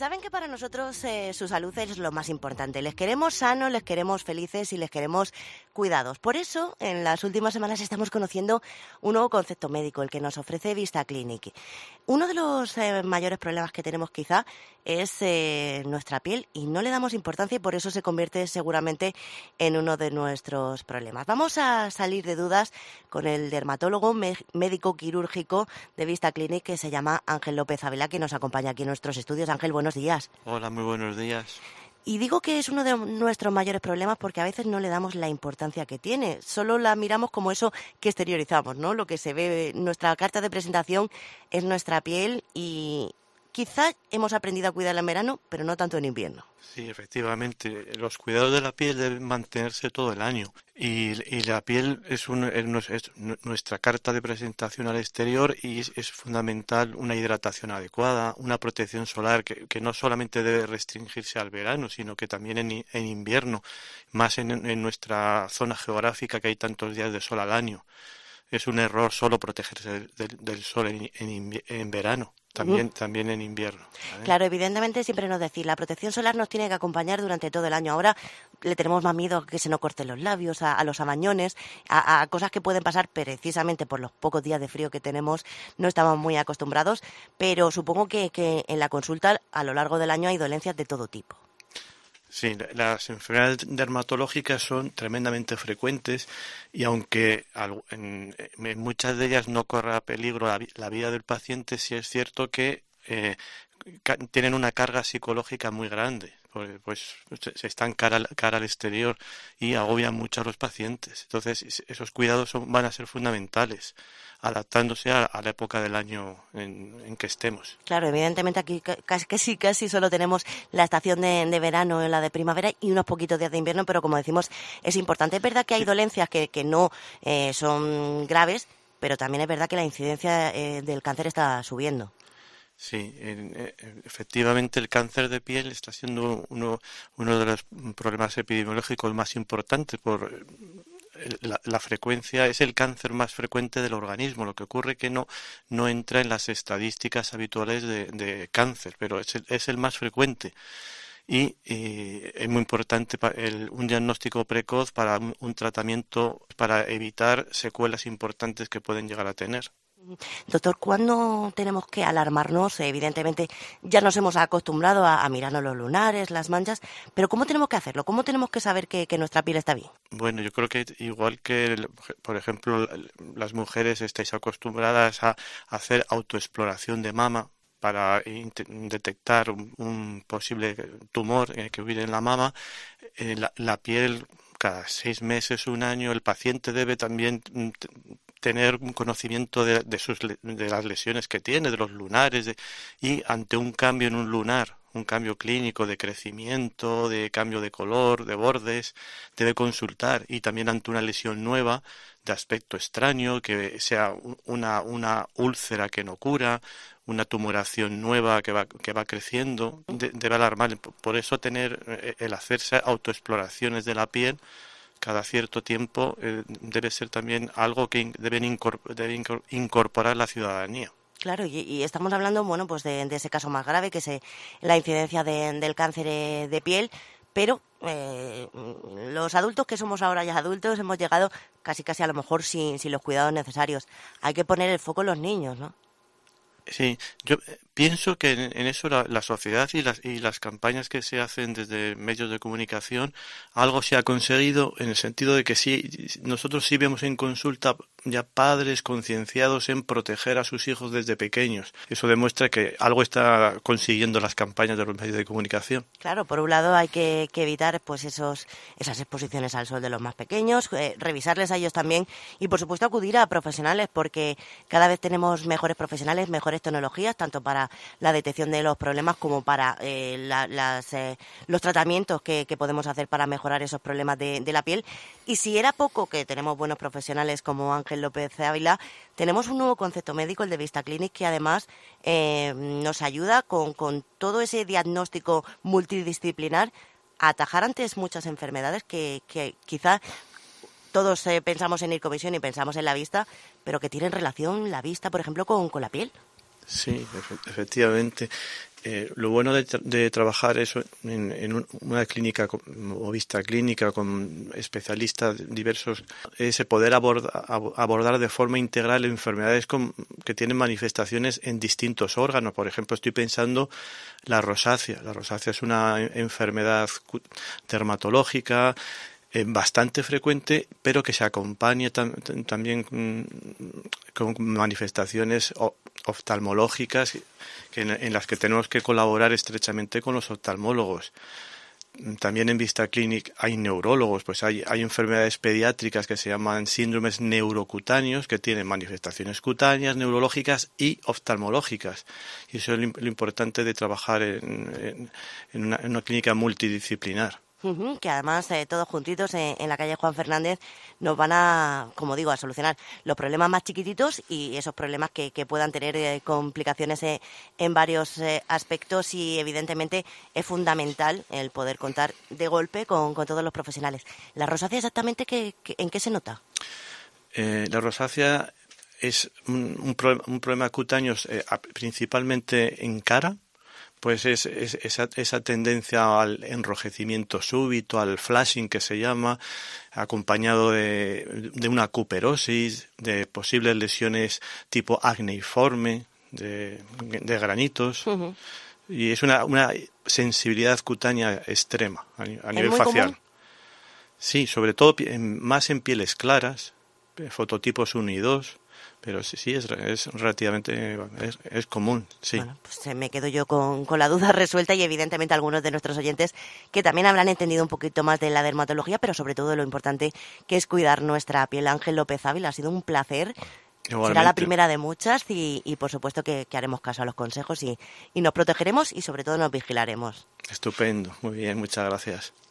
Saben que para nosotros su salud es lo más importante. Les queremos sanos, les queremos felices y les queremos cuidados. Por eso, en las últimas semanas estamos conociendo un nuevo concepto médico, el que nos ofrece Vista Clinic. Uno de los mayores problemas que tenemos quizá es nuestra piel y no le damos importancia y por eso se convierte seguramente en uno de nuestros problemas. Vamos a salir de dudas con el dermatólogo médico quirúrgico de Vista Clinic que se llama Ángel López Ávila, que nos acompaña aquí en nuestros estudios. Ángel, buenos días. Hola, muy buenos días. Y digo que es uno de nuestros mayores problemas porque a veces no le damos la importancia que tiene. Solo la miramos como eso que exteriorizamos, ¿no? Lo que se ve, nuestra carta de presentación es nuestra piel y quizá hemos aprendido a cuidarla en verano, pero no tanto en invierno. Sí, efectivamente, los cuidados de la piel deben mantenerse todo el año y la piel es nuestra carta de presentación al exterior y es fundamental una hidratación adecuada, una protección solar que no solamente debe restringirse al verano, sino que también en invierno, más en nuestra zona geográfica que hay tantos días de sol al año. Es un error solo protegerse del sol en verano. También en invierno, ¿vale? Claro, evidentemente siempre nos decís, la protección solar nos tiene que acompañar durante todo el año. Ahora le tenemos más miedo a que se nos corten los labios, a los amañones, a cosas que pueden pasar precisamente por los pocos días de frío que tenemos. No estamos muy acostumbrados, pero supongo que en la consulta a lo largo del año hay dolencias de todo tipo. Sí, las enfermedades dermatológicas son tremendamente frecuentes y aunque en muchas de ellas no corra peligro la vida del paciente, sí es cierto que tienen una carga psicológica muy grande, pues se están cara al exterior y agobian mucho a los pacientes. Entonces esos cuidados van a ser fundamentales, adaptándose a la época del año en que estemos. Claro, evidentemente aquí casi solo tenemos la estación de verano, la de primavera y unos poquitos días de invierno, pero como decimos, es importante. Es verdad que hay dolencias que no son graves, pero también es verdad que la incidencia del cáncer está subiendo. Sí, efectivamente el cáncer de piel está siendo uno de los problemas epidemiológicos más importantes por la frecuencia, es el cáncer más frecuente del organismo. Lo que ocurre es que no entra en las estadísticas habituales de cáncer, pero es el más frecuente. Y es muy importante un diagnóstico precoz para un tratamiento para evitar secuelas importantes que pueden llegar a tener. Doctor, ¿cuándo tenemos que alarmarnos? Evidentemente ya nos hemos acostumbrado a mirarnos los lunares, las manchas, pero ¿cómo tenemos que hacerlo? ¿Cómo tenemos que saber que nuestra piel está bien? Bueno, yo creo que igual que, por ejemplo, las mujeres estáis acostumbradas a hacer autoexploración de mama para detectar un posible tumor que hubiera en la mama, la piel cada 6 meses, un año, el paciente debe también tener un conocimiento de las lesiones que tiene, de los lunares, y ante un cambio en un lunar, un cambio clínico de crecimiento, de cambio de color, de bordes, debe consultar. Y también ante una lesión nueva, de aspecto extraño, que sea una úlcera que no cura, una tumoración nueva que va creciendo, debe alarmar. Por eso el hacerse autoexploraciones de la piel cada cierto tiempo debe ser también algo que debe incorporar la ciudadanía. Claro, y estamos hablando, bueno, pues de ese caso más grave, que es la incidencia del cáncer de piel, pero los adultos que somos ahora ya adultos hemos llegado casi a lo mejor sin los cuidados necesarios. Hay que poner el foco en los niños, ¿no? Sí, yo pienso que en eso la sociedad y las campañas que se hacen desde medios de comunicación, algo se ha conseguido en el sentido de que nosotros sí vemos en consulta ya padres concienciados en proteger a sus hijos desde pequeños. Eso demuestra que algo está consiguiendo las campañas de los medios de comunicación. Claro, por un lado hay que evitar pues esas exposiciones al sol de los más pequeños, revisarles a ellos también y por supuesto acudir a profesionales porque cada vez tenemos mejores profesionales, mejores tecnologías, tanto para la detección de los problemas como para los tratamientos que podemos hacer para mejorar esos problemas de la piel. Y si era poco que tenemos buenos profesionales como Ángel López Ávila, tenemos un nuevo concepto médico, el de Vista Clinic, que además nos ayuda con todo ese diagnóstico multidisciplinar a atajar antes muchas enfermedades que quizá todos pensamos en Ircomisión y pensamos en la vista, pero que tienen relación la vista, por ejemplo, con la piel. Sí, efectivamente. Lo bueno de trabajar eso una clínica o vista clínica con especialistas diversos es el poder abordar de forma integral enfermedades que tienen manifestaciones en distintos órganos. Por ejemplo, estoy pensando la rosácea. La rosácea es una enfermedad dermatológica bastante frecuente, pero que se acompaña también con manifestaciones oftalmológicas en las que tenemos que colaborar estrechamente con los oftalmólogos. También en Vista Clinic hay neurólogos, pues hay enfermedades pediátricas que se llaman síndromes neurocutáneos, que tienen manifestaciones cutáneas, neurológicas y oftalmológicas. Y eso es lo importante de trabajar en una clínica multidisciplinar. Que además todos juntitos en la calle Juan Fernández nos van a, como digo, a solucionar los problemas más chiquititos y esos problemas que puedan tener complicaciones en varios aspectos, y evidentemente es fundamental el poder contar de golpe con todos los profesionales. ¿La rosácea exactamente en qué se nota? La rosácea es un problema cutáneo principalmente en cara. Pues es esa tendencia al enrojecimiento súbito, al flashing que se llama, acompañado de una cuperosis, de posibles lesiones tipo acneiforme, de granitos. Uh-huh. Y es una sensibilidad cutánea extrema a nivel facial. ¿Común? Sí, sobre todo más en pieles claras, fototipos 1 y 2. Pero sí, es relativamente es común, sí. Bueno, pues me quedo yo con la duda resuelta, y evidentemente algunos de nuestros oyentes que también habrán entendido un poquito más de la dermatología, pero sobre todo de lo importante que es cuidar nuestra piel. Ángel López Ávila, ha sido un placer. Igualmente. Será la primera de muchas y por supuesto que haremos caso a los consejos y nos protegeremos y sobre todo nos vigilaremos. Estupendo, muy bien, muchas gracias.